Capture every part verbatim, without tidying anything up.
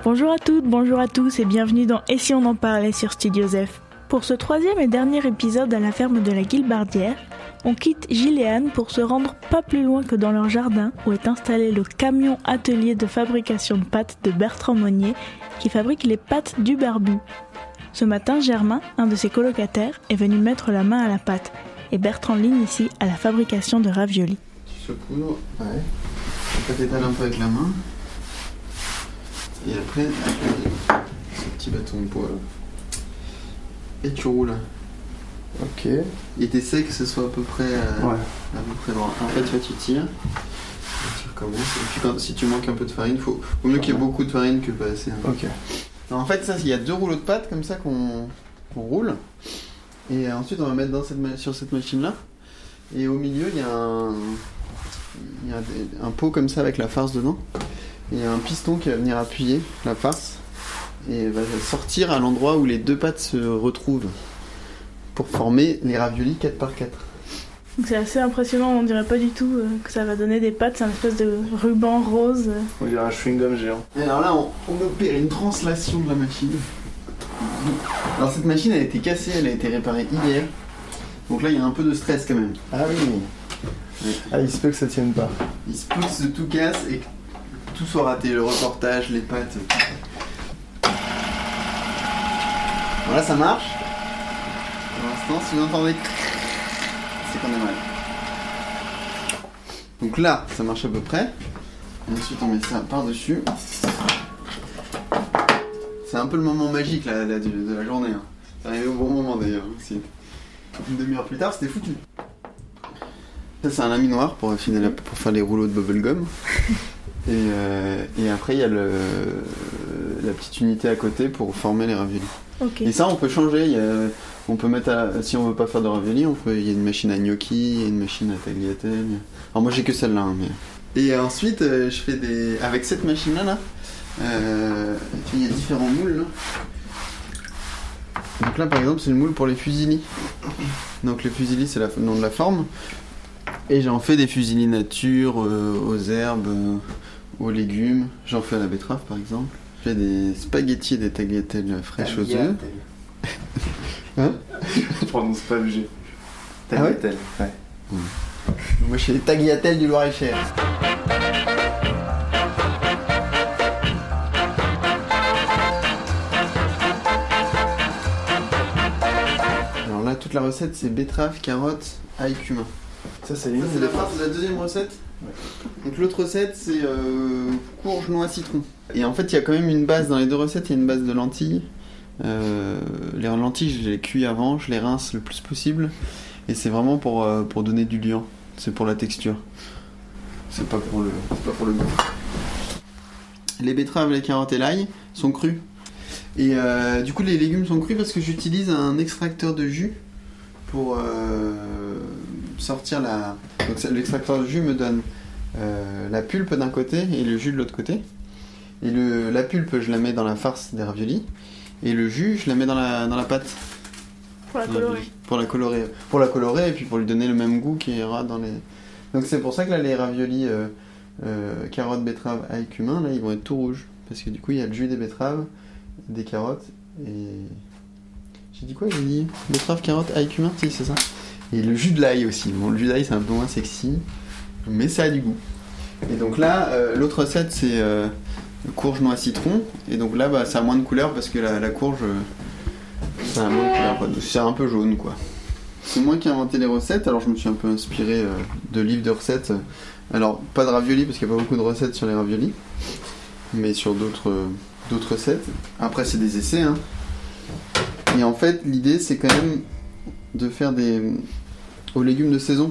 Bonjour à toutes, bonjour à tous et bienvenue dans Et si on en parlait sur Studio Zef. Pour ce troisième et dernier épisode à la ferme de la Guilbardière, on quitte Gilles et Anne pour se rendre pas plus loin que dans leur jardin où est installé le camion atelier de fabrication de pâtes de Bertrand Monnier qui fabrique les pâtes du barbu. Ce matin, Germain, un de ses colocataires, est venu mettre la main à la pâte et Bertrand l'initie à la fabrication de raviolis. Tu saupoudres, ouais. Après t'étales un peu avec la main. Et après, avec ce petit bâton de bois là. Et tu roules. Ok. Et t'essaies que ce soit à peu près, euh, ouais. à peu près droit. En fait, tu vois, tu tires. Et tu recommences. Et puis quand, si tu manques un peu de farine, faut, faut mieux qu'il y ait beaucoup de farine que pas assez. Hein. Ok. Alors, en fait, ça, il y a deux rouleaux de pâte comme ça qu'on, qu'on roule. Et ensuite, on va mettre dans cette ma- sur cette machine-là. Et au milieu, il y a un, il y a des, un pot comme ça avec la farce dedans. Et il y a un piston qui va venir appuyer la farce. Et va sortir à l'endroit où les deux pâtes se retrouvent. Pour former les raviolis quatre par quatre. Donc c'est assez impressionnant, on dirait pas du tout euh, que ça va donner des pâtes, c'est un espèce de ruban rose. On dirait un chewing-gum géant. Et alors là, on, on opère une translation de la machine. Alors cette machine, elle a été cassée, elle a été réparée hier. Donc là, il y a un peu de stress quand même. Ah oui. Ouais. Ah, il se peut que ça tienne pas. Il se peut que ce tout casse et que tout soit raté, le reportage, les pâtes. Tout. Voilà, ça marche. Pour l'instant, si vous entendez, c'est qu'on est mal. Donc là, ça marche à peu près. Et ensuite, on met ça par-dessus. C'est un peu le moment magique là, là, de, de la journée. Hein. C'est arrivé au bon moment d'ailleurs. Aussi. Une demi-heure plus tard, c'était foutu. Ça, c'est un laminoir pour, affiner la, pour faire les rouleaux de bubblegum. Et, euh, et après, il y a le, la petite unité à côté pour former les raviolis. Okay. Et ça, on peut changer. Il y a, on peut mettre à, si on veut pas faire de raviolis, on peut, il y a une machine à gnocchi, il y a une machine à tagliatelle. Alors moi, j'ai que celle-là. Hein, mais... Et ensuite, euh, je fais des, avec cette machine-là, là, euh, il y a différents moules. Là. Donc là, par exemple, c'est le moule pour les fusillis. Donc le fusilli, c'est la, le nom de la forme. Et j'en fais des fusillis nature, euh, aux herbes, euh, aux légumes. J'en fais à la betterave, par exemple. Je fais des spaghettis et des tagliatelles fraîches aux œufs. Hein? Je prononce pas le G. Tagliatelle. Ah ouais, ouais. Mmh. Moi, je fais des tagliatelles du Loir-et-Cher. Alors là, toute la recette, c'est betterave, carotte, ail, cumin. Ça, c'est, Ça, c'est la, part, c'est la deuxième recette. Ouais. Donc l'autre recette, c'est euh, courge, noix, citron. Et en fait, il y a quand même une base dans les deux recettes. Il y a une base de lentilles. Euh, les lentilles, je les cuis avant, je les rince le plus possible. Et c'est vraiment pour, euh, pour donner du liant. C'est pour la texture. C'est pas pour le, c'est pas pour le goût. Les betteraves, les carottes et l'ail sont crus. Et euh, du coup, les légumes sont crus parce que j'utilise un extracteur de jus pour euh, sortir la... Donc l'extracteur de jus me donne euh, la pulpe d'un côté et le jus de l'autre côté. Et le, la pulpe, je la mets dans la farce des raviolis. Et le jus, je la mets dans la, dans la pâte. Pour la colorer. Pour la colorer. Pour la colorer et puis pour lui donner le même goût qu'il y aura dans les... Donc c'est pour ça que là, les raviolis euh, euh, carottes, betteraves, ail, cumin, là, ils vont être tout rouges. Parce que du coup, il y a le jus des betteraves, des carottes et... J'ai dit quoi? J'ai dit betterave, carotte, ail, cumin? Si, c'est ça. Et le jus de l'ail aussi. Bon, le jus d'ail, c'est un peu moins sexy, mais ça a du goût. Et donc là, euh, l'autre recette, c'est euh, courge, noix, citron. Et donc là, bah, ça a moins de couleur parce que la, la courge, euh, ça a moins de couleur. C'est un peu jaune, quoi. C'est moi qui ai inventé les recettes, alors je me suis un peu inspiré euh, de livres de recettes. Alors, pas de raviolis, parce qu'il n'y a pas beaucoup de recettes sur les raviolis, mais sur d'autres, euh, d'autres recettes. Après, c'est des essais, hein. Et en fait, l'idée, c'est quand même de faire des... aux légumes de saison.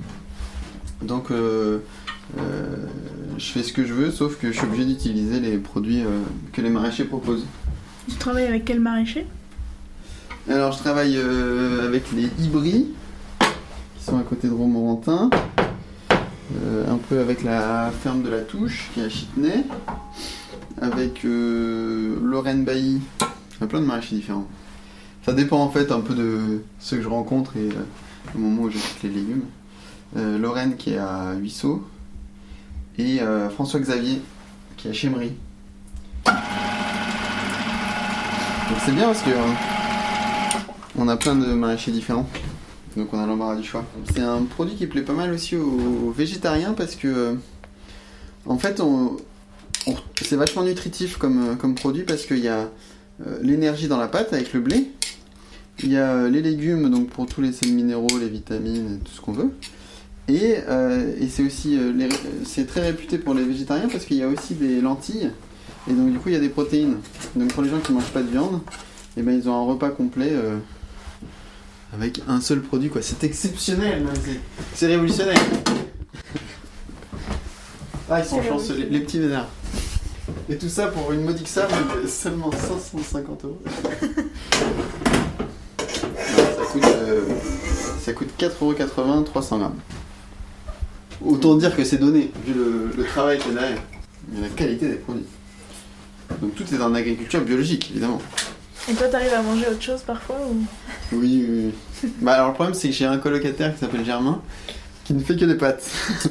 Donc, euh, euh, je fais ce que je veux, sauf que je suis obligé d'utiliser les produits euh, que les maraîchers proposent. Tu travailles avec quel maraîcher? Alors, je travaille euh, avec les Ibris, qui sont à côté de Romorantin, euh, un peu avec la ferme de la Touche, qui est à Chitenay, avec euh, Lorraine Bailly. Il y a plein de maraîchers différents. Ça dépend en fait un peu de ceux que je rencontre et euh, au moment où j'achète les légumes. Euh, Lorraine qui est à Huisseau et euh, François Xavier qui est à Chémery. Donc c'est bien parce que euh, on a plein de maraîchers différents. Donc on a l'embarras du choix. C'est un produit qui plaît pas mal aussi aux végétariens parce que euh, en fait on, on, c'est vachement nutritif comme, comme produit parce qu'il y a euh, l'énergie dans la pâte avec le blé. Il y a euh, les légumes donc pour tous les sels minéraux, les vitamines, tout ce qu'on veut. Et, euh, et c'est aussi euh, les, c'est très réputé pour les végétariens parce qu'il y a aussi des lentilles. Et donc du coup il y a des protéines. Donc pour les gens qui mangent pas de viande, et ben, ils ont un repas complet. Euh, Avec un seul produit, quoi. C'est exceptionnel, c'est, c'est révolutionnaire. Ah, ils sont chanceux, les, les petits vénards. Et tout ça pour une modique somme de seulement cinq cent cinquante euros. Ça coûte, euh, ça coûte quatre euros quatre-vingts, trois cents grammes. Autant dire que c'est donné, vu le, le travail qu'il y a derrière. Et la qualité des produits. Donc tout est en agriculture biologique, évidemment. Et toi, t'arrives à manger autre chose parfois ou... Oui, oui, oui. Bah alors le problème c'est que j'ai un colocataire qui s'appelle Germain qui ne fait que des pâtes.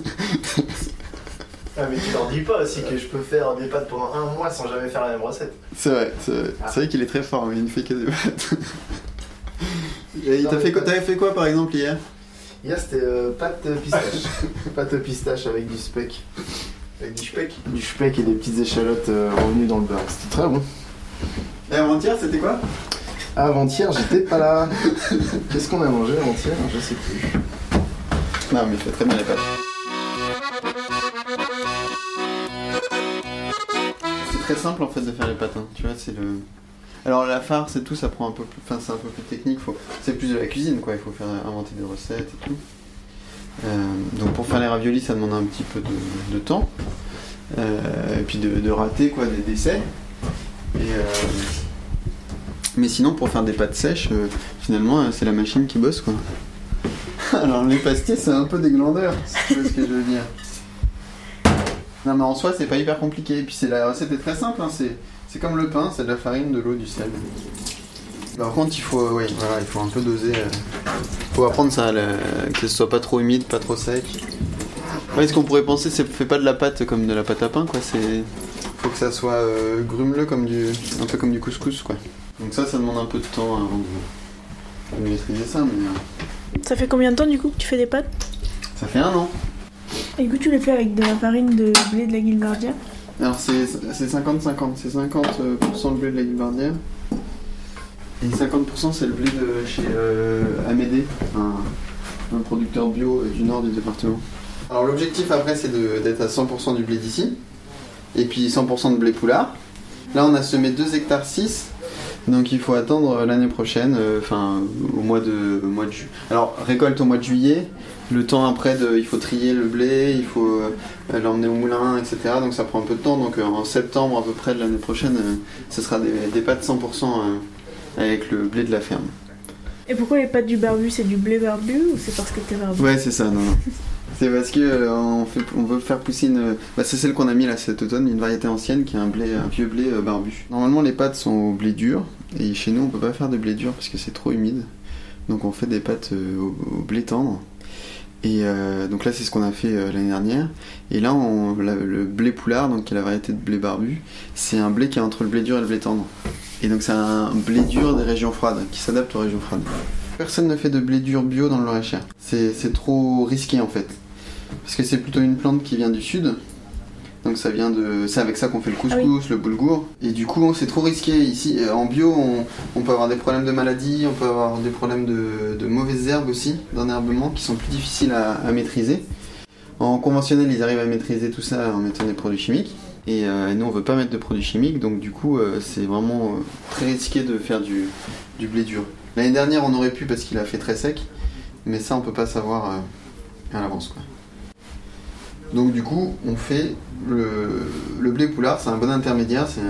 Ah mais tu leur dis pas aussi que je peux faire des pâtes pendant un mois sans jamais faire la même recette. C'est vrai, c'est vrai, ah. C'est vrai qu'il est très fort mais il ne fait que des pâtes. Et il t'a fait quoi, t'avais fait quoi par exemple hier? Hier c'était euh, pâte pistache. Pâte pistache avec du speck. Avec du speck Du speck et des petites échalotes euh, revenues dans le beurre. C'était très bon. Et avant-hier c'était quoi? Avant-hier, j'étais pas là. Qu'est-ce qu'on a mangé avant-hier? Je sais plus. Non, mais il fait très bien les pâtes. C'est très simple en fait de faire les pâtes. Hein. Tu vois, c'est le. Alors la farce et tout, ça prend un peu plus. Enfin, c'est un peu plus technique. Faut... C'est plus de la cuisine, quoi. Il faut faire inventer des recettes et tout. Euh, donc pour faire les raviolis, ça demande un petit peu de, de temps. Euh, et puis de, de rater quoi, des décès. Et euh... Mais sinon, pour faire des pâtes sèches, euh, finalement, euh, c'est la machine qui bosse, quoi. Alors, les pastiers, c'est un peu des glandeurs, si tu vois ce que je veux dire. Non, mais en soi, c'est pas hyper compliqué. Et puis, c'est, la recette est très simple, hein. c'est, c'est comme le pain, c'est de la farine, de l'eau, du sel. Par contre, il faut, ouais, voilà, il faut un peu doser. Il euh... faut apprendre ça, la... que ce soit pas trop humide, pas trop sec. Ouais, ce qu'on pourrait penser, c'est fait pas de la pâte comme de la pâte à pain, quoi. C'est... faut que ça soit euh, grumeleux, comme du... un peu comme du couscous, quoi. Donc ça, ça demande un peu de temps avant de, de maîtriser ça, mais... Ça fait combien de temps, du coup, que tu fais des pâtes? Ça fait un an. Et du coup, tu les fais avec de la farine de blé de la Guilbardière? Alors, c'est, c'est cinquante cinquante. C'est cinquante pour cent le blé de la Guilbardière. Et cinquante pour cent, c'est le blé de chez euh, Amédée, un, un producteur bio du nord du département. Alors, l'objectif, après, c'est de, d'être à cent pour cent du blé d'ici. Et puis cent pour cent de blé poulard. Là, on a semé deux hectares six. Donc il faut attendre l'année prochaine, enfin euh, au mois de, au mois de juillet. Alors récolte au mois de juillet, le temps après de, il faut trier le blé, il faut euh, l'emmener au moulin, et cetera. Donc ça prend un peu de temps. Donc euh, en septembre à peu près de l'année prochaine, euh, ce sera des, des pâtes cent pour cent euh, avec le blé de la ferme. Et pourquoi les pâtes du barbu, c'est du blé barbu ou c'est parce que t'es barbu? Ouais, c'est ça, non, non. C'est parce que euh, on, fait, on veut faire pousser une... Bah, c'est celle qu'on a mis là cet automne, une variété ancienne qui est un, blé, un vieux blé euh, barbu. Normalement les pâtes sont au blé dur, et chez nous on peut pas faire de blé dur parce que c'est trop humide. Donc on fait des pâtes euh, au, au blé tendre. Et euh, donc là c'est ce qu'on a fait euh, l'année dernière. Et là on, la, le blé poulard, donc qui est la variété de blé barbu, c'est un blé qui est entre le blé dur et le blé tendre. Et donc c'est un blé dur des régions froides, qui s'adapte aux régions froides. Personne ne fait de blé dur bio dans le Loir-et-Cher. C'est, c'est trop risqué en fait. Parce que c'est plutôt une plante qui vient du sud. Donc ça vient de... c'est avec ça qu'on fait le couscous, ah oui. Le boulgour. Et du coup c'est trop risqué. Ici en bio on, on peut avoir des problèmes de maladie, on peut avoir des problèmes de, de mauvaises herbes aussi, d'enherbement, qui sont plus difficiles à, à maîtriser. En conventionnel ils arrivent à maîtriser tout ça en mettant des produits chimiques. Et euh, nous on veut pas mettre de produits chimiques, donc du coup euh, c'est vraiment euh, très risqué de faire du, du blé dur. L'année dernière on aurait pu parce qu'il a fait très sec, mais ça on peut pas savoir euh, à l'avance quoi. Donc du coup, on fait le, le blé poulard, c'est un bon intermédiaire, c'est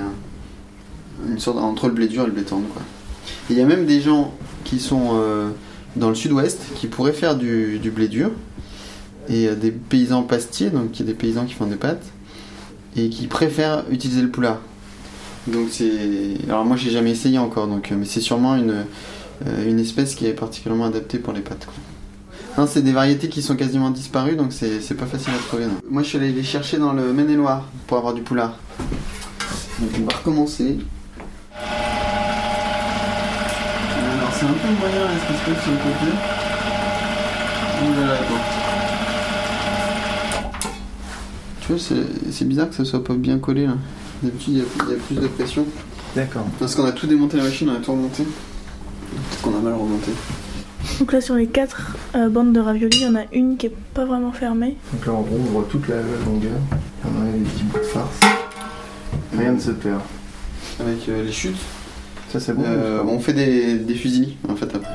un, une sorte entre le blé dur et le blé tendre, quoi. Il y a même des gens qui sont euh, dans le sud-ouest qui pourraient faire du, du blé dur, et euh, des paysans pastiers, donc il y a des paysans qui font des pâtes, et qui préfèrent utiliser le poulard. Donc c'est... Alors moi j'ai jamais essayé encore, donc, mais c'est sûrement une, euh, une espèce qui est particulièrement adaptée pour les pâtes, quoi. Non, c'est des variétés qui sont quasiment disparues, donc c'est, c'est pas facile à trouver. Non. Moi, je suis allé les chercher dans le Maine-et-Loire pour avoir du poulard. Donc, on va recommencer. c'est un peu moyen là, ce qui se passe sur le côté. Donc voilà, quoi. Tu vois, c'est, c'est bizarre que ça soit pas bien collé là. D'habitude, il y, y a plus de pression. D'accord. Parce qu'on a tout démonté la machine, on a tout remonté. Peut-être qu'on a mal remonté. Donc là, sur les quatre euh, bandes de raviolis, il y en a une qui est pas vraiment fermée. Donc là, on rouvre toute la, la longueur. On a des petits bouts de farce. Rien ne se perd. Avec euh, les chutes. Ça, c'est bon. Euh, on fait des, des fusils en fait après.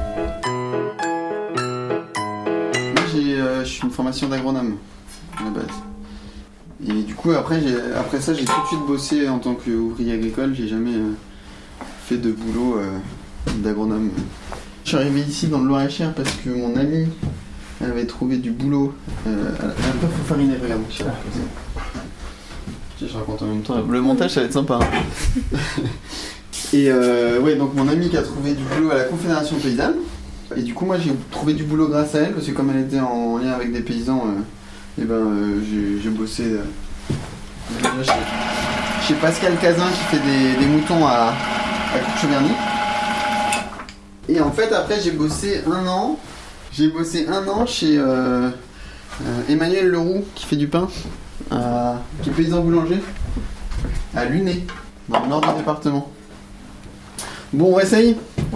Moi, j'ai, euh, je suis une formation d'agronome à la base. Et du coup, après, j'ai, après ça, j'ai tout de suite bossé en tant qu'ouvrier agricole. J'ai jamais euh, fait de boulot euh, d'agronome. Je suis arrivé ici dans le Loir-et-Cher parce que mon ami avait trouvé du boulot. Euh, à la... Un peu fariné, regarde. Je, je raconte en même temps. Le montage, ça va être sympa. Hein. Et euh, ouais, donc mon ami qui a trouvé du boulot à la Confédération Paysanne. Et du coup, moi, j'ai trouvé du boulot grâce à elle parce que comme elle était en lien avec des paysans, euh, et ben, euh, j'ai, j'ai bossé euh, chez, chez Pascal Cazin qui fait des, des moutons à, à Courcheverny. Et en fait, après, j'ai bossé un an. J'ai bossé un an chez euh, euh, Emmanuel Leroux qui fait du pain, à, qui est paysan boulanger, à Luné, dans le nord du département. Bon, on essaye ? Ouais.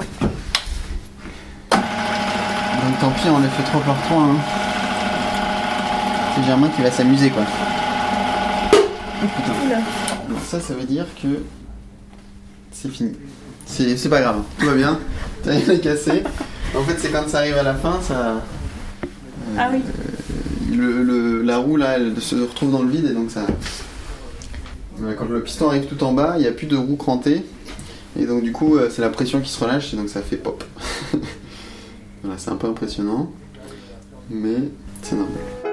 Donc tant pis, on les fait trois par trois. Hein. C'est Germain qui va s'amuser, quoi. Oh putain. Oula. Donc ça, ça veut dire que c'est fini. C'est, c'est pas grave, tout va bien. T'as rien à casser. En fait, c'est quand ça arrive à la fin, ça... Euh, ah oui. Euh, le, le, la roue, là, elle se retrouve dans le vide et donc ça... Quand le piston arrive tout en bas, il n'y a plus de roue crantée. Et donc du coup, c'est la pression qui se relâche et donc ça fait pop. Voilà, c'est un peu impressionnant. Mais c'est normal.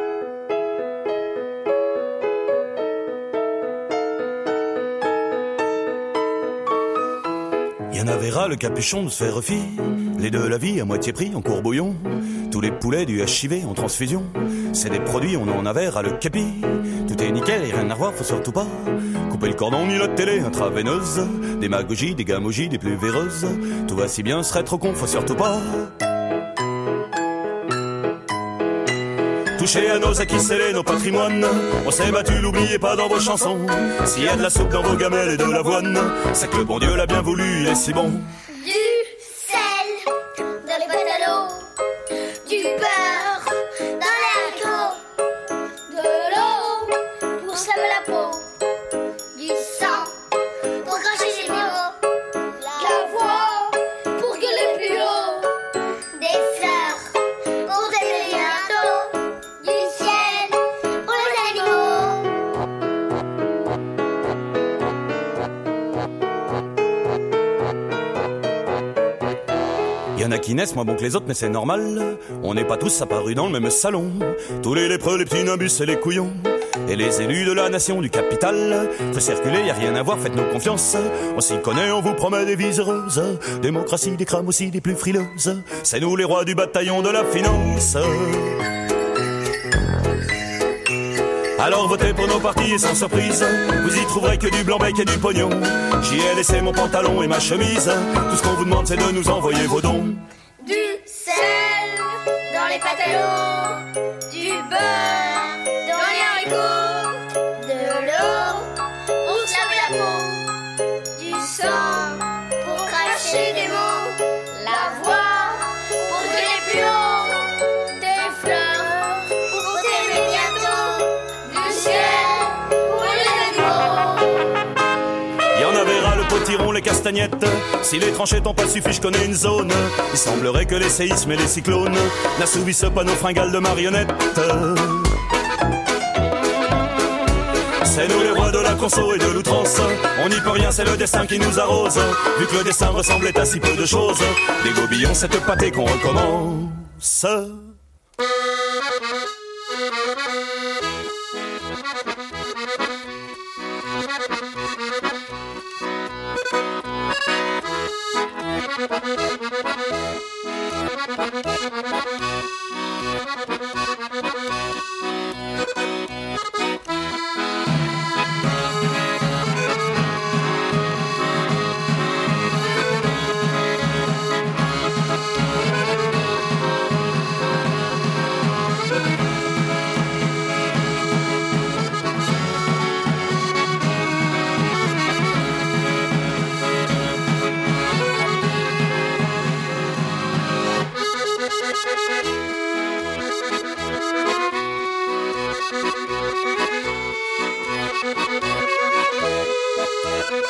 Y'en avait ras le capuchon de se faire refiler, les de la vie à moitié pris en courbouillon, tous les poulets du H I V en transfusion, c'est des produits on en avait ras le capi, tout est nickel et rien à revoir, faut surtout pas couper le cordon ni la télé intraveineuse, démagogie, des gamogies, des plus véreuses, tout va si bien, serait trop con, faut surtout pas toucher à nos acquis scellés, nos patrimoines. On s'est battu, l'oubliez pas dans vos chansons. S'il y a de la soupe dans vos gamelles et de l'avoine, c'est que le bon Dieu l'a bien voulu, il est si bon. Du sel dans les boîtes à l'eau, du beurre dans les haricots, de l'eau pour se laver la peau, du sang pour cracher les mots, la voix pour gueuler plus haut, des fleurs pour t'aimer bientôt. Y'en a qui naissent moins bons que les autres, mais c'est normal. On n'est pas tous apparus dans le même salon. Tous les lépreux, les petits nimbus et les couillons. Et les élus de la nation du capital. Faut circuler, y a rien à voir, faites-nous confiance. On s'y connaît, on vous promet des vies heureuses. Démocratie, des crâmes aussi, des plus frileuses. C'est nous les rois du bataillon de la finance. Alors votez pour nos partis et sans surprise, vous y trouverez que du blanc-bec et du pognon. J'y ai laissé mon pantalon et ma chemise. Tout ce qu'on vous demande c'est de nous envoyer vos dons. Du sel dans les pâtes à l'eau, du beurre dans les haricots, de l'eau pour se laver la peau, du sang pour cracher des mots, la voix pour gueuler plus haut, des fleurs pour t'aimer bientôt, du ciel pour les animaux. Y'en avait ras le potiron, les castagnettes. Si les tranchées t'ont pas suffi, je connais une zone. Il semblerait que les séismes et les cyclones n'assouvissent pas nos fringales de marionnettes. C'est nous les rois de la conso et de l'outrance. On n'y peut rien, c'est le destin qui nous arrose. Vu que le destin ressemblait à si peu de choses, des gobillons, cette pâtée qu'on recommence.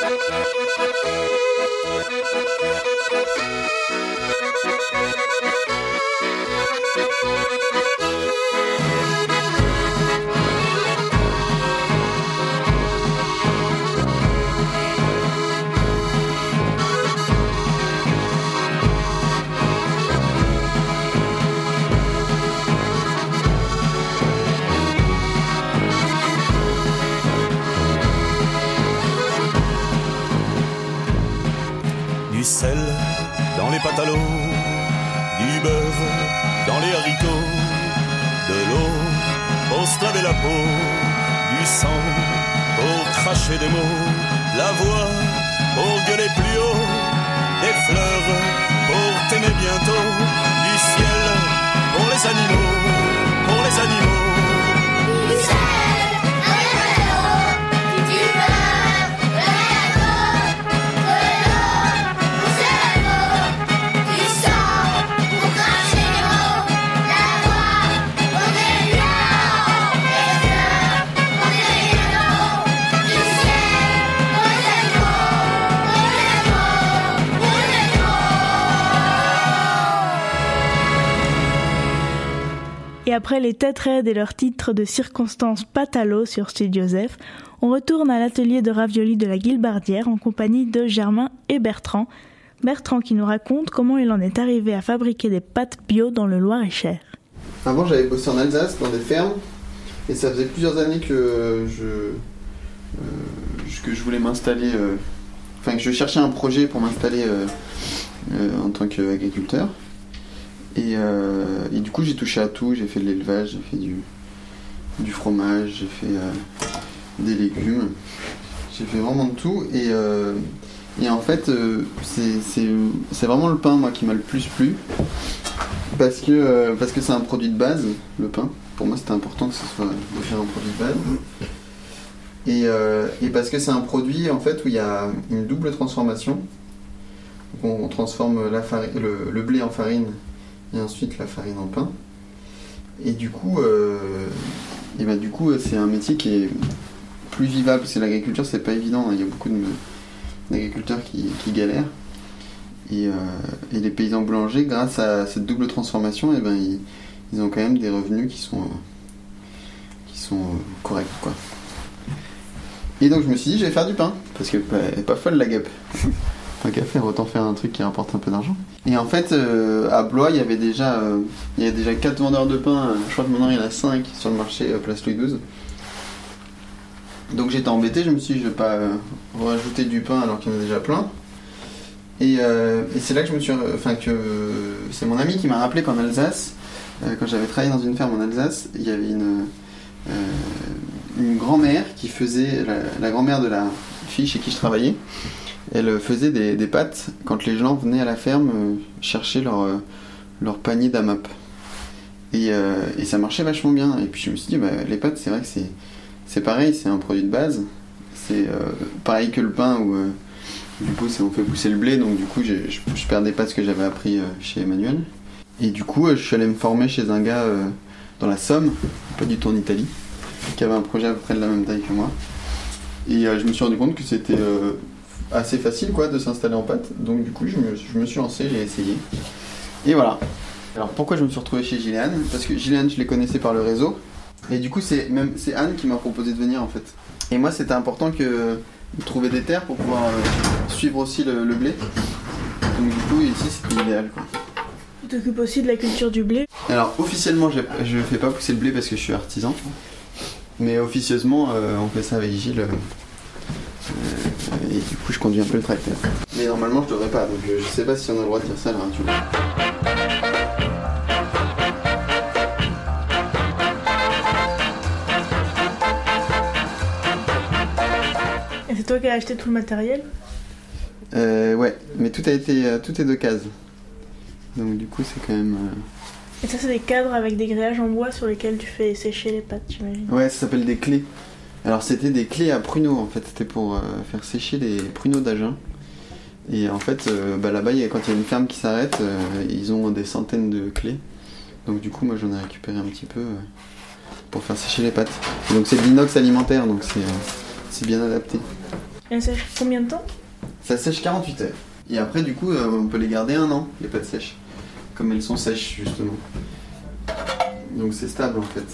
Du sel dans les pâtes à l'eau, du beurre dans les haricots, de l'eau pour se laver la peau, du sang pour cracher des mots, la voix pour gueuler plus haut, des fleurs pour t'aimer bientôt, du ciel pour les animaux, pour les animaux. Du sel dans les pâtes à l'eau, du beurre dans les haricots, de l'eau pour se laver la peau, du sang pour cracher des mots, la voix pour gueuler plus haut, des fleurs pour t'aimer bientôt, du ciel pour les animaux, pour les animaux, pour les animaux. Et après les têtes raides et leurs titres de circonstances Patalo sur Studio Zef, on retourne à l'atelier de raviolis de la Guilbardière en compagnie de Germain et Bertrand. Bertrand qui nous raconte comment il en est arrivé à fabriquer des pâtes bio dans le Loir-et-Cher. Avant, j'avais bossé en Alsace, dans des fermes, et ça faisait plusieurs années que je, euh, que je voulais m'installer, euh, enfin que je cherchais un projet pour m'installer euh, euh, en tant qu'agriculteur. Et, euh, et du coup, j'ai touché à tout. J'ai fait de l'élevage, j'ai fait du, du fromage, j'ai fait euh, des légumes. J'ai fait vraiment de tout. Et, euh, et en fait, euh, c'est, c'est, c'est vraiment le pain, moi, qui m'a le plus plu. Parce que, euh, parce que c'est un produit de base, le pain. Pour moi, c'était important que ce soit de faire un produit de base. Et, euh, et parce que c'est un produit, en fait, où il y a une double transformation. Donc on, on transforme la farine, le, le blé en farine, et ensuite la farine en pain. Et du coup, euh, et bah, du coup c'est un métier qui est plus vivable, parce que l'agriculture c'est pas évident, il y a beaucoup de, d'agriculteurs qui, qui galèrent. Et, euh, et les paysans boulangers, grâce à cette double transformation, et ben, ils, ils ont quand même des revenus qui sont, qui sont corrects, quoi. Et donc je me suis dit, je vais faire du pain, parce que elle est pas folle la guêpe. Tant qu'à faire, autant faire un truc qui rapporte un peu d'argent. Et en fait, euh, à Blois, il y avait déjà, euh, il y avait déjà quatre vendeurs de pain. Je crois que maintenant il y en a cinq sur le marché euh, Place Louis douze. Donc j'étais embêté, je me suis dit, je vais pas euh, rajouter du pain alors qu'il y en a déjà plein. Et, euh, et c'est là que je me suis, enfin que euh, c'est mon ami qui m'a rappelé qu'en Alsace, euh, quand j'avais travaillé dans une ferme en Alsace, il y avait une euh, une grand-mère qui faisait la, la grand-mère de la fille chez qui je travaillais. Elle faisait des, des pâtes quand les gens venaient à la ferme euh, chercher leur, euh, leur panier d'A M A P. Et, euh, et ça marchait vachement bien. Et puis je me suis dit, bah, les pâtes, c'est vrai que c'est, c'est pareil, c'est un produit de base. C'est euh, pareil que le pain où euh, du coup c'est, on fait pousser le blé. Donc du coup j'ai, je, je perdais pas ce que j'avais appris euh, chez Emmanuel. Et du coup euh, je suis allé me former chez un gars euh, dans la Somme, pas du tout en Italie, qui avait un projet à peu près de la même taille que moi. Et euh, je me suis rendu compte que c'était... Euh, assez facile quoi de s'installer en pâte, donc du coup je me, je me suis lancé, j'ai essayé et voilà. Alors pourquoi je me suis retrouvé chez Gilles et Anne? Parce que Gilles et Anne je les connaissais par le réseau et du coup c'est même c'est Anne qui m'a proposé de venir en fait, et moi c'était important que de trouver des terres pour pouvoir euh, suivre aussi le, le blé, donc du coup ici c'était idéal quoi. Tu t'occupes aussi de la culture du blé? Alors officiellement je ne fais pas pousser le blé parce que je suis artisan, mais officieusement euh, on fait ça avec Gilles. Euh, Euh, et du coup je conduis un peu le tracteur. Mais normalement je devrais pas, donc euh, je sais pas si on a le droit de dire ça à la radio. Et c'est toi qui as acheté tout le matériel? Euh ouais, mais tout a été, euh, tout est de case. Donc du coup c'est quand même... Euh... Et ça c'est des cadres avec des grillages en bois sur lesquels tu fais sécher les pâtes, j'imagine. Ouais, ça s'appelle des clés. Alors c'était des clés à pruneaux en fait, c'était pour euh, faire sécher les pruneaux d'Agen. Et en fait, euh, bah, là-bas, quand il y a une ferme qui s'arrête, euh, ils ont des centaines de clés. Donc du coup, moi j'en ai récupéré un petit peu euh, pour faire sécher les pâtes. Et donc c'est de l'inox alimentaire, donc c'est, euh, c'est bien adapté. Et elle sèche combien de temps? Ça sèche quarante-huit heures. Et après, du coup, euh, on peut les garder un an, les pâtes sèches. Comme elles sont sèches, justement. Donc c'est stable, en fait.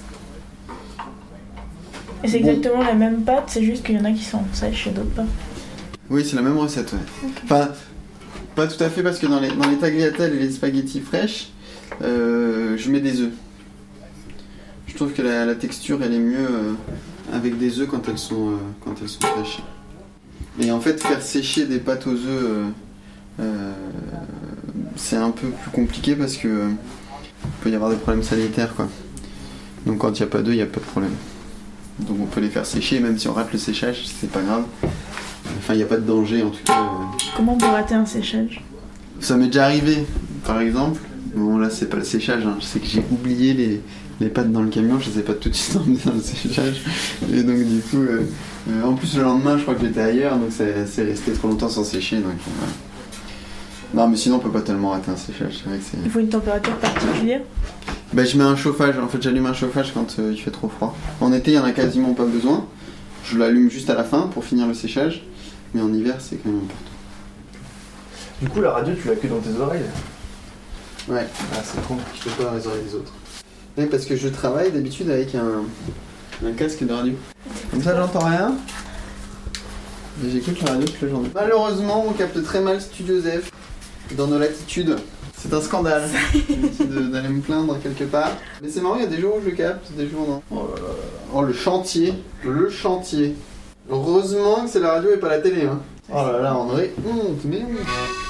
Et c'est Bon. exactement la même pâte, c'est juste qu'il y en a qui sont sèches et d'autres pas. Oui, c'est la même recette, ouais. Okay. Enfin, pas tout à fait, parce que dans les, dans les tagliatelles et les spaghettis fraîches, euh, je mets des œufs. Je trouve que la, la texture, elle est mieux euh, avec des œufs quand elles sont, euh, quand elles sont fraîches. Et en fait, faire sécher des pâtes aux œufs, euh, euh, c'est un peu plus compliqué parce que euh, il peut y avoir des problèmes sanitaires, quoi. Donc quand il n'y a pas d'œufs, il n'y a pas de problème. Donc on peut les faire sécher, même si on rate le séchage, c'est pas grave. Enfin, il n'y a pas de danger, en tout cas. Euh... Comment on peut rater un séchage? Ça m'est déjà arrivé, par exemple. Bon, là, c'est pas le séchage, hein. Je sais que j'ai oublié les, les pâtes dans le camion, je les ai pas tout de suite emmenées dans le séchage. Et donc, du coup, euh, euh, en plus, le lendemain, je crois que j'étais ailleurs, donc c'est, c'est resté trop longtemps sans sécher. Donc, voilà. Non, mais sinon, on peut pas tellement rater un séchage. C'est vrai que c'est... Il faut une température particulière? Bah, je mets un chauffage. En fait, j'allume un chauffage quand euh, il fait trop froid. En été, il y en a quasiment pas besoin. Je l'allume juste à la fin pour finir le séchage. Mais en hiver, c'est quand même important. Du coup, la radio, tu l'as que dans tes oreilles? Ouais. Ah, c'est con, je peux pas dans les oreilles des autres. Oui, parce que je travaille d'habitude avec un, un casque de radio. Comme ça, j'entends rien. Et j'écoute la radio toute la journée. Malheureusement, on capte très mal Studio Zef dans nos latitudes. C'est un scandale. J'ai de, d'aller me plaindre quelque part. Mais c'est marrant, il y a des jours où je capte, des jours non. Oh là là là. Oh, le chantier. Le chantier. Heureusement que c'est la radio et pas la télé. Hein. Oh là là, on aurait honte, mais oui.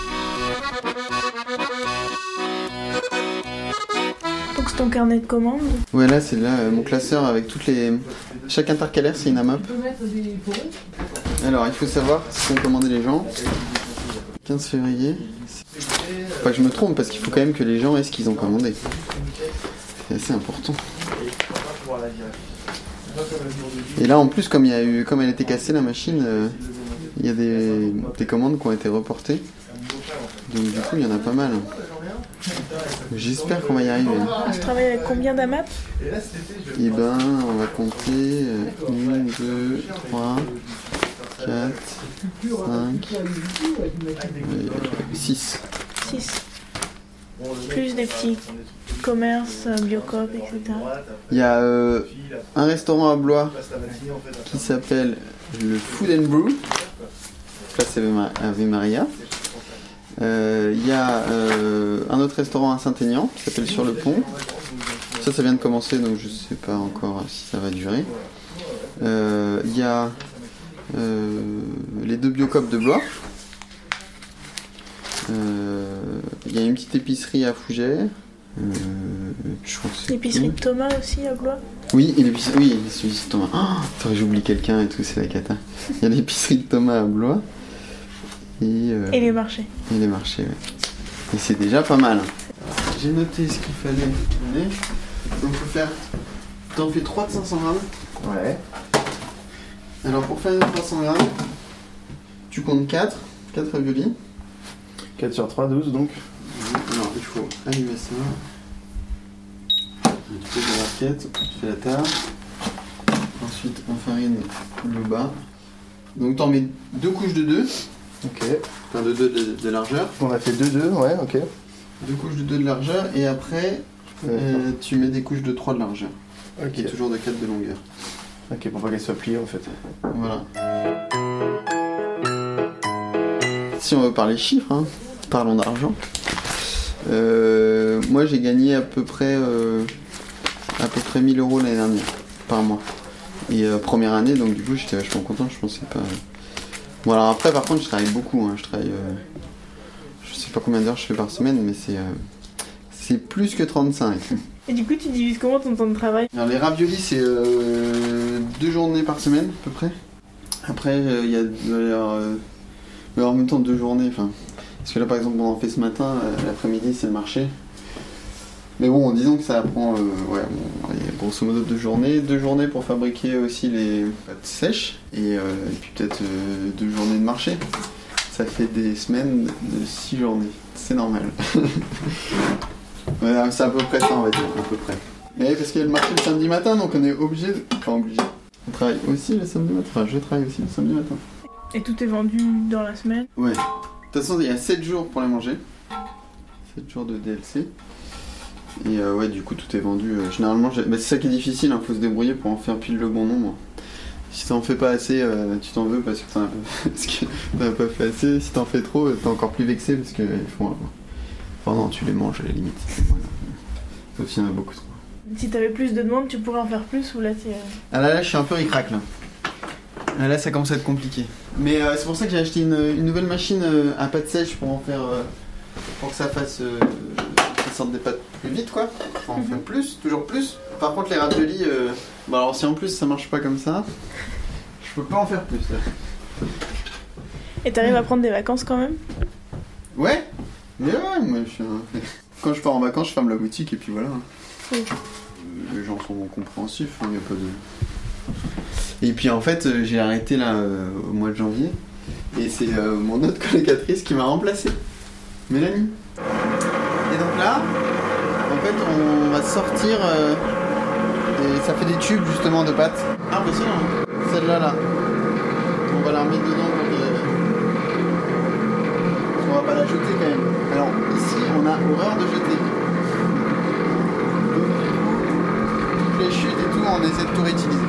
Donc c'est ton carnet de commandes? Ouais, là, c'est là euh, mon classeur avec toutes les... Chaque intercalaire, c'est une AMAP. Alors, il faut savoir ce qu'ont commandé les gens. quinze février. Faut pas que je me trompe, parce qu'il faut quand même que les gens aient ce qu'ils ont commandé. C'est assez important. Et là, en plus, comme, il y a eu, comme elle était cassée, la machine, euh, il y a des, des commandes qui ont été reportées. Donc du coup, il y en a pas mal. J'espère qu'on va y arriver. Tu travailles avec combien d'AMAP? Et ben, on va compter un, deux, trois, quatre, cinq, six. six. Plus des petits commerces, Biocop, et cetera. Il y a euh, un restaurant à Blois qui s'appelle le Food and Brew, place Ave Maria. Il euh, y a euh, un autre restaurant à Saint-Aignan qui s'appelle Sur le Pont. Ça, ça vient de commencer, donc je sais pas encore si ça va durer. Il euh, y a euh, les deux Biocop de Blois. Il euh, y a une petite épicerie à Fougères. Euh, je crois que c'est l'épicerie tout. de Thomas aussi à Blois. Oui, et l'épicerie, oui, l'épicerie de Thomas. Oh, j'oublie quelqu'un et tout, c'est la cata. Il y a l'épicerie de Thomas à Blois. Et, euh, et les marchés. Et les marchés, oui. Et c'est déjà pas mal. J'ai noté ce qu'il fallait donner. Donc faut faire... T'en fais trois de cinq cents grammes. Ouais. Alors pour faire trois cents grammes, tu comptes quatre. quatre raviolis. quatre sur trois, douze donc. Alors il faut allumer ça. Tu fais la barquette, tu fais la tarte. Ensuite on farine le bas. Donc t'en mets deux couches de deux. Ok. Enfin de deux de, de largeur. On a fait deux deux, ouais, ok. Deux couches de deux de largeur et après euh, tu mets des couches de trois de largeur. Ok. Et toujours de quatre de longueur. Ok, pour pas qu'elle soit pliée en fait. Voilà. Si on veut parler chiffres, hein, parlons d'argent. Euh, moi j'ai gagné à peu près euh, à peu près mille euros l'année dernière par mois. Et euh, première année, donc du coup j'étais vachement content, je pensais pas. Bon alors après par contre je travaille beaucoup, hein. Je travaille euh, je sais pas combien d'heures je fais par semaine, mais c'est euh, c'est plus que trente-cinq. Et du coup tu divises comment ton temps de travail? Alors les raviolis c'est euh, deux journées par semaine à peu près. Après il euh, y a euh, euh, en même temps deux journées, enfin parce que là par exemple on en fait ce matin, euh, l'après-midi c'est le marché. Mais bon, disons que ça prend, euh, ouais, bon, allez, grosso modo deux journées. Deux journées pour fabriquer aussi les pâtes sèches. Et, euh, et puis peut-être euh, deux journées de marché. Ça fait des semaines de six journées. C'est normal. Ouais, c'est à peu près ça, on va dire, à peu près. Mais parce qu'il y a le marché le samedi matin, donc on est obligé de... Enfin, obligé. On travaille aussi le samedi matin. Enfin, je travaille aussi le samedi matin. Et tout est vendu dans la semaine? Ouais. De toute façon, il y a sept jours pour les manger. sept jours de D L C. Et euh, ouais, du coup, tout est vendu. Euh, généralement, j'ai... Bah, c'est ça qui est difficile, hein, faut se débrouiller pour en faire pile le bon nombre. Si t'en fais pas assez, euh, tu t'en veux parce que t'en as pas... parce que t'en as pas fait assez. Si t'en fais trop, t'es encore plus vexé parce que ils font... Enfin non, tu les manges à la limite. Voilà. Sauf s'il y en a beaucoup trop. Si t'avais plus de demandes, tu pourrais en faire plus ou là t'es... Ah là, là, je suis un peu ric-rac là. Là, là, ça commence à être compliqué. Mais euh, c'est pour ça que j'ai acheté une, une nouvelle machine euh, à pâte sèche pour en faire... Euh, pour que ça fasse... Euh, ça sorte des pâtes plus vite quoi. Enfin, on fait plus, toujours plus. Par contre les raviolis, euh, bah alors si en plus ça marche pas comme ça, je peux pas en faire plus là. Et t'arrives à prendre des vacances quand même? Ouais. Mais ouais, moi je suis un... Quand je pars en vacances, je ferme la boutique et puis voilà. Oui. Les gens sont compréhensifs, il hein, n'y a pas de... Et puis en fait, j'ai arrêté là euh, au mois de janvier et c'est euh, mon autre collocatrice qui m'a remplacé, Mélanie. Et donc là, en fait, on va sortir euh, et ça fait des tubes justement de pâtes. Ah, impressionnant, hein. Celle-là là. On va la remettre dedans pour les... Parce qu'on va pas la jeter quand même. Alors ici, on a horreur de jeter. Toutes les chutes et tout, on essaie de tout réutiliser.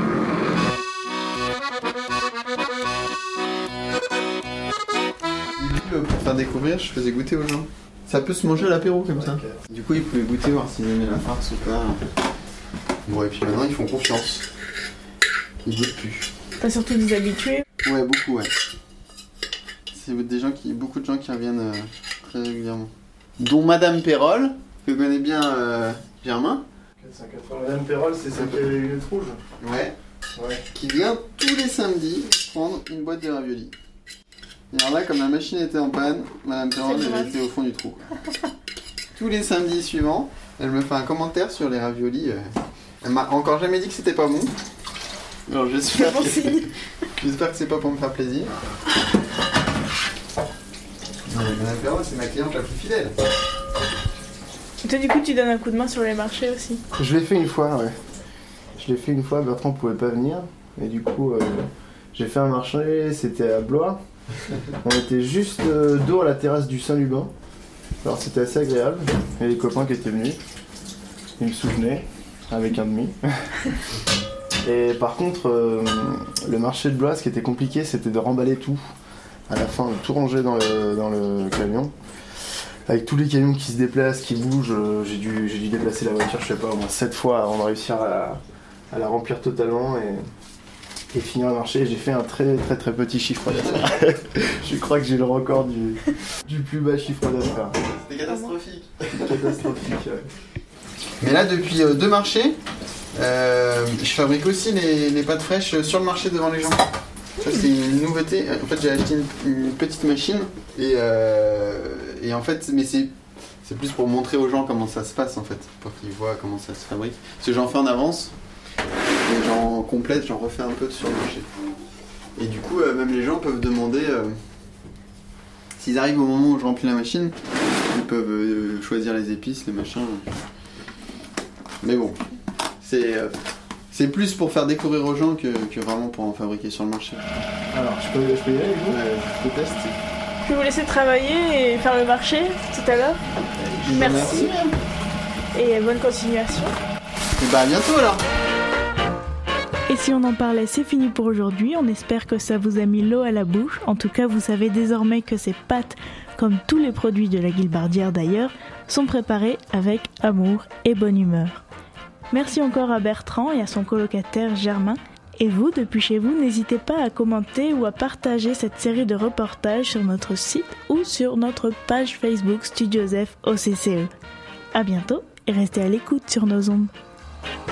Pour faire découvrir, je faisais goûter aux gens. Ça peut se manger à l'apéro comme ça. Du coup, ils pouvaient goûter, voir s'ils aimaient la farce ou pas. Bon, et puis maintenant, ils font confiance. Ils goûtent plus. T'as surtout des habitués? Ouais, beaucoup, ouais. C'est des gens qui, beaucoup de gens qui reviennent euh, très régulièrement. Dont Madame Pérol, que connaît bien euh, Germain. quatre cent quatre-vingts. Madame Pérol, c'est celle qui a les lunettes rouges. Ouais. Ouais. Qui vient tous les samedis prendre une boîte de raviolis. Et alors là, comme la machine était en panne, Madame Pérol, elle était au fond du trou. Tous les samedis suivants, elle me fait un commentaire sur les raviolis. Euh... Elle m'a encore jamais dit que c'était pas bon. Alors j'espère que... j'espère que c'est pas pour me faire plaisir. Non, mais Madame Pérol, c'est ma cliente la plus fidèle. Et toi, du coup, tu donnes un coup de main sur les marchés aussi? Je l'ai fait une fois, ouais. Je l'ai fait une fois, Bertrand pouvait pas venir. Et du coup, euh, j'ai fait un marché, c'était à Blois. On était juste euh, dos à la terrasse du Saint-Lubin. Alors c'était assez agréable. Et les copains qui étaient venus, ils me soutenaient avec un demi. Et par contre, euh, le marché de Blois, ce qui était compliqué, c'était de remballer tout. À la fin, de tout ranger dans le, dans le camion. Avec tous les camions qui se déplacent, qui bougent, euh, j'ai dû, j'ai dû déplacer la voiture, je sais pas, au moins sept fois avant de réussir à la, à la remplir totalement. Et... et finir le marché. J'ai fait un très très très petit chiffre d'affaires. Je crois que j'ai le record du, du plus bas chiffre d'affaires. C'était catastrophique. Catastrophique, ouais. Mais là, depuis euh, deux marchés, euh, je fabrique aussi les, les pâtes fraîches sur le marché devant les gens. Ça, c'est une nouveauté. En fait, j'ai acheté une, une petite machine et, euh, et en fait, mais c'est c'est plus pour montrer aux gens comment ça se passe en fait, pour qu'ils voient comment ça se fabrique. Parce que j'en fais en avance. Et j'en complète, j'en refais un peu sur le marché. Et du coup, euh, même les gens peuvent demander, euh, s'ils arrivent au moment où je remplis la machine, ils peuvent euh, choisir les épices, les machins. Mais bon, c'est euh, c'est plus pour faire découvrir aux gens que, que vraiment pour en fabriquer sur le marché. Alors, je peux, je peux y aller, vous Ouais, je te teste. Je vais vous laisser travailler et faire le marché tout à l'heure. Merci. Et bonne continuation. Et bah à bientôt alors. Et si on en parlait, c'est fini pour aujourd'hui. On espère que ça vous a mis l'eau à la bouche. En tout cas, vous savez désormais que ces pâtes, comme tous les produits de la Guilbardière d'ailleurs, sont préparés avec amour et bonne humeur. Merci encore à Bertrand et à son colocataire Germain. Et vous, depuis chez vous, n'hésitez pas à commenter ou à partager cette série de reportages sur notre site ou sur notre page Facebook Studiosef O C C E. À bientôt et restez à l'écoute sur nos ondes.